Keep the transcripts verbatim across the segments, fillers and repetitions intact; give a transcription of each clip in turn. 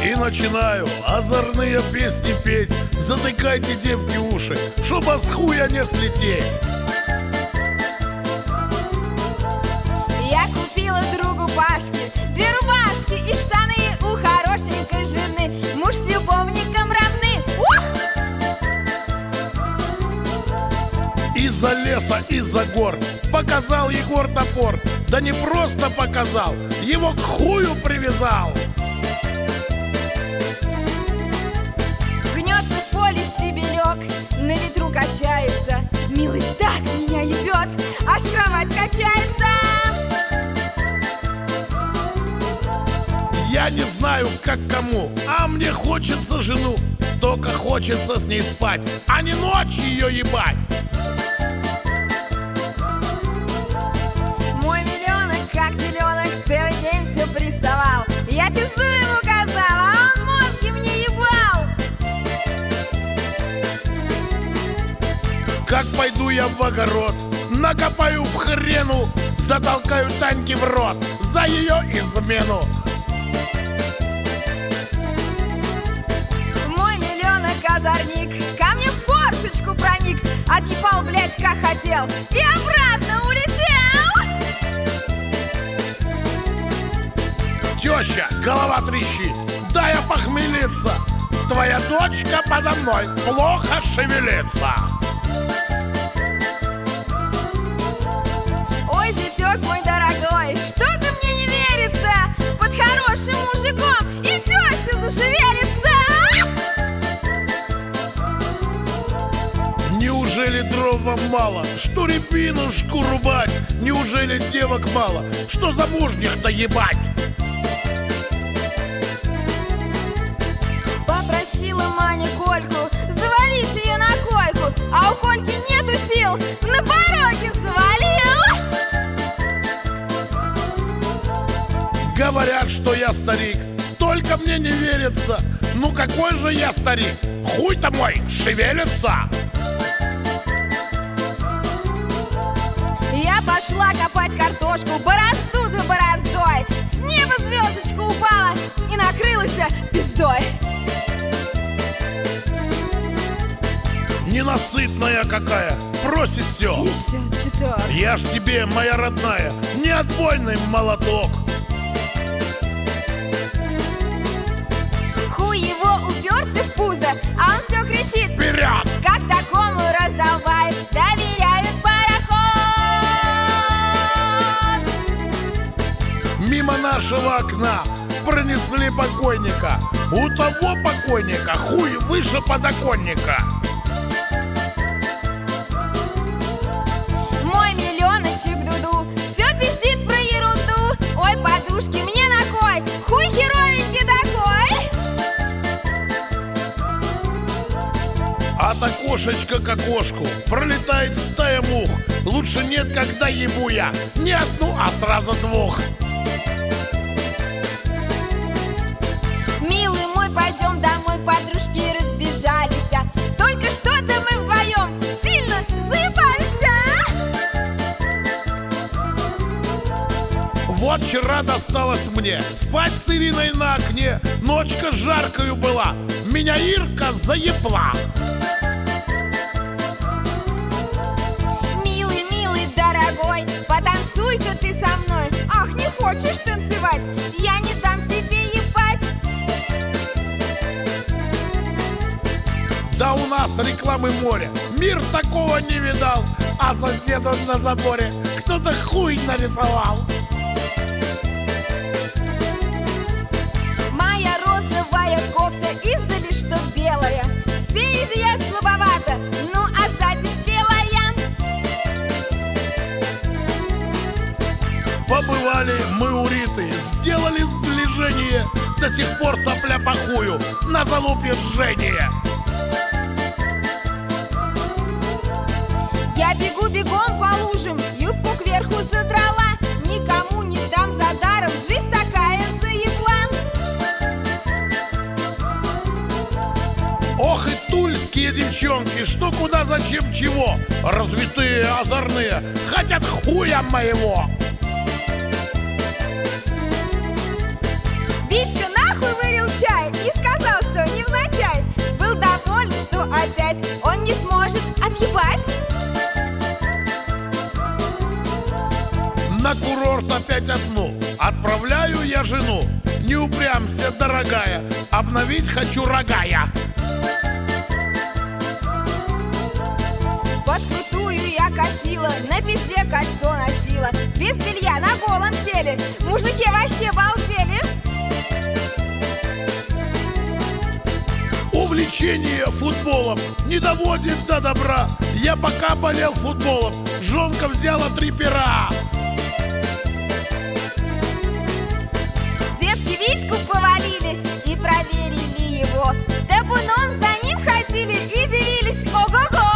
И начинаю озорные песни петь. Затыкайте, девки, уши, чтобы с хуя не слететь. Я купила другу Пашке две рубашки и штаны у хорошенькой жены. Муж с любовником равны. Ух! Из-за леса, из-за гор показал Егор топор. Да не просто показал, его к хую привязал. Гнется в поле стебелек, на ветру качается. Милый так меня ебет, аж кровать качается. Я не знаю, как кому, а мне хочется жену. Только хочется с ней спать, а не ночью ее ебать. Мой миллионок, как теленок, целый день все приставал. Я пизду ему казала, а он мозги мне ебал. Как пойду я в огород, накопаю в хрену, затолкаю Таньке в рот за ее измену. Мой миллионок озорник ко мне в форточку проник, отъебал, блять, как хотел, и обратно улетел. Теща, голова трещит, дай опохмелиться. Твоя дочка подо мной плохо шевелится. Ой, зятёк мой дорогой, что-то мне не верится. Под хорошим мужиком и теща зашевелится. Неужели дров вам мало, что репинушку рубать? Неужели девок мало, что замужних-то ебать? Попросила Маня Кольку завалить ее на койку, а у Кольки нету сил, на пороге завалил. Говорят, что я старик, только мне не верится. Ну какой же я старик? Хуй-то мой шевелится. Я пошла копать картошку, борозду за бороздой. С неба звездочка упала и накрылась пиздой. Ненасытная какая, просит все. Еще чуток. Я ж тебе, моя родная, не отбойный молоток. Хуй его уперся в пузо, а он все кричит: Вперед! как такому раздолбаю доверяют пароход. Мимо нашего окна пронесли покойника. У того покойника хуй выше подоконника. Мой миллионочек Дуду все пиздит про ерунду. Ой, подружки, мне на кой? Хуй херовенький такой. От окошечка к окошку пролетает стая мух. Лучше нет, когда ебу я не одну, а сразу двух. Милый мой, пойдем домой, подружки разбежались. Только что-то мы вдвоем сильно заебались. Вот вчера досталось мне спать с Ириной на окне. Ночка жаркою была, меня Ирка заебла. Милый, милый, дорогой, потанцуй-ка ты со мной. Ах, не хочешь танцевать? Я не дам тебе ебать. Да у нас рекламы море, мир такого не видал. А соседу на заборе кто-то хуй нарисовал. Моя розовая кофта издали, что белая. Спереди я слабовата, ну а сзади спелая. Побывали мы у Риты, сделали сближение. До сих пор сопля по хую, на залупе жжение. Я бегу бегом по лужам, юбку кверху задрала. Никому не дам за даром, жизнь такая заебла. Ох и тульские девчонки, что куда, зачем, чего. Развитые, озорные, хотят хуя моего. Витька нахуй вылил чай был доволен, что опять он не сможет отъебать. На курорт опять одну отправляю я жену. Не упрямься, дорогая, обновить хочу рога я. Под крутую я косила, на пизде кольцо носила. Без белья на голом теле, мужики вообще балдели. Увлечение футболом не доводит до добра. Я пока болел футболом, жонка взяла три пера. Девки Витьку повалили и проверили его. Табуном за ним ходили и дивились. Ого-го!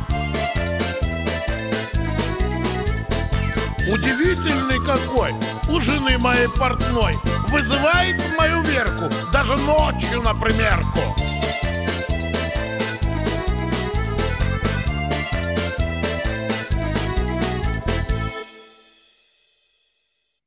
Удивительный какой, у жены моей портной. Вызывает мою Верку даже ночью на примерку.